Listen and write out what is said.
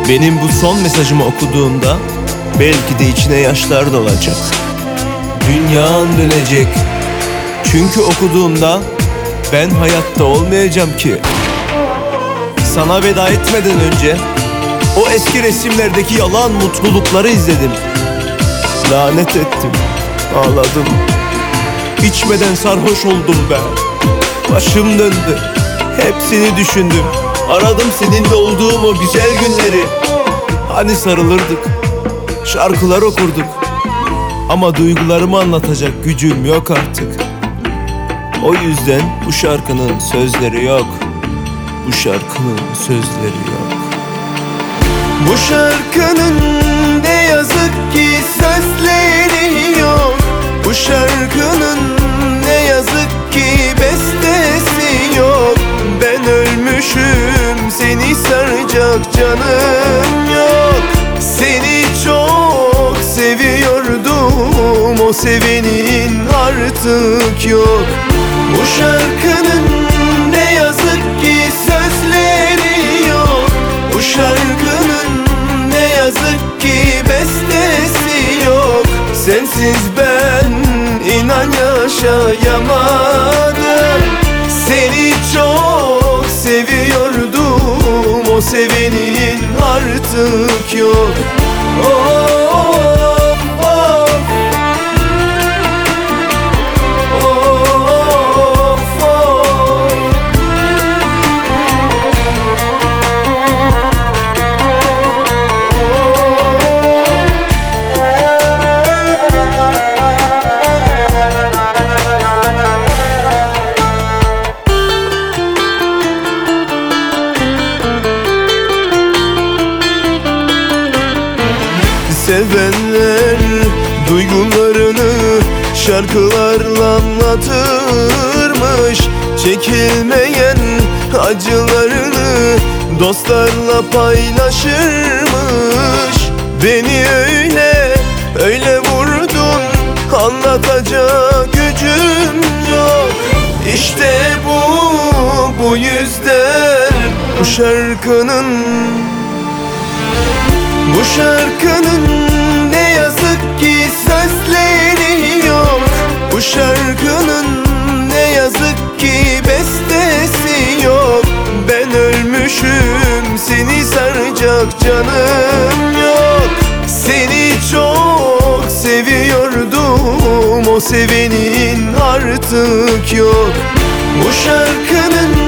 Benim bu son mesajımı okuduğunda belki de içine yaşlar dolacak. Dünyan dönecek. Çünkü okuduğumda ben hayatta olmayacağım ki. Sana veda etmeden önce o eski resimlerdeki yalan mutlulukları izledim. Lanet ettim, ağladım. İçmeden sarhoş oldum ben. Başım döndü, hepsini düşündüm. Aradım seninle olduğum o güzel günleri. Hani sarılırdık, şarkılar okurduk. Ama duygularımı anlatacak gücüm yok artık. O yüzden bu şarkının sözleri yok. Bu şarkının sözleri yok. Bu şarkının ne yazık ki sözleri yok. Bu şarkının ne yazık ki bestesi yok. Ben ölmüşüm, seni saracak canım yok. Seni çok seviyordum, o sevenin artık yok. Bu şarkının ne yazık ki sözleri yok. Bu şarkının ne yazık ki bestesi yok. Sensiz ben inan yaşayamadım. Seni çok seviyordum, o sevenin artık yok. Sevenler duygularını şarkılarla anlatırmış. Çekilmeyen acılarını dostlarla paylaşırmış. Beni öyle vurdun, anlatacak gücüm yok. İşte bu yüzden bu şarkının ne yazık ki sözleri yok. Bu şarkının ne yazık ki bestesi yok. Ben ölmüşüm, seni saracak canım yok. Seni çok seviyordum, o sevenin artık yok. Bu şarkının